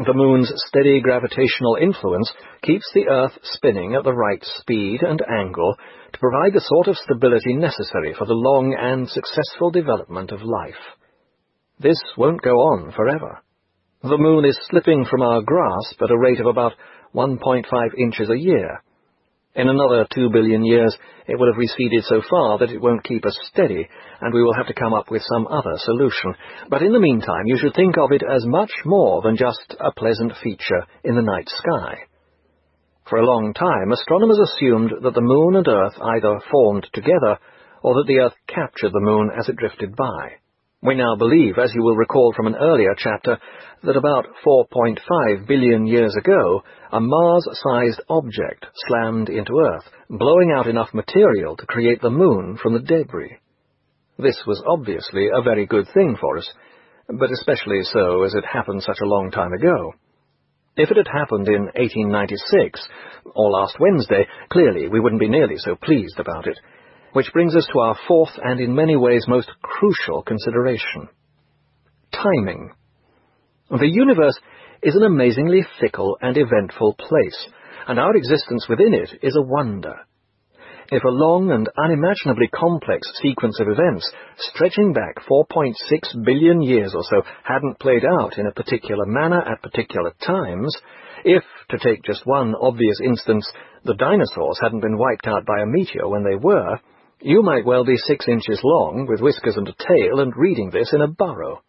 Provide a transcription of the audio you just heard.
The moon's steady gravitational influence keeps the Earth spinning at the right speed and angle to provide the sort of stability necessary for the long and successful development of life. This won't go on forever. The moon is slipping from our grasp at a rate of about 1.5 inches a year. In another 2 billion years, it will have receded so far that it won't keep us steady, and we will have to come up with some other solution. But in the meantime, you should think of it as much more than just a pleasant feature in the night sky. For a long time, astronomers assumed that the moon and Earth either formed together, or that the Earth captured the moon as it drifted by. We now believe, as you will recall from an earlier chapter, that about 4.5 billion years ago, a Mars-sized object slammed into Earth, blowing out enough material to create the moon from the debris. This was obviously a very good thing for us, but especially so as it happened such a long time ago. If it had happened in 1896, or last Wednesday, clearly we wouldn't be nearly so pleased about it. Which brings us to our fourth and in many ways most crucial consideration. Timing. The universe is an amazingly fickle and eventful place, and our existence within it is a wonder. If a long and unimaginably complex sequence of events, stretching back 4.6 billion years or so, hadn't played out in a particular manner at particular times, if, to take just one obvious instance, the dinosaurs hadn't been wiped out by a meteor when they were, you might well be 6 inches long, with whiskers and a tail, and reading this in a burrow.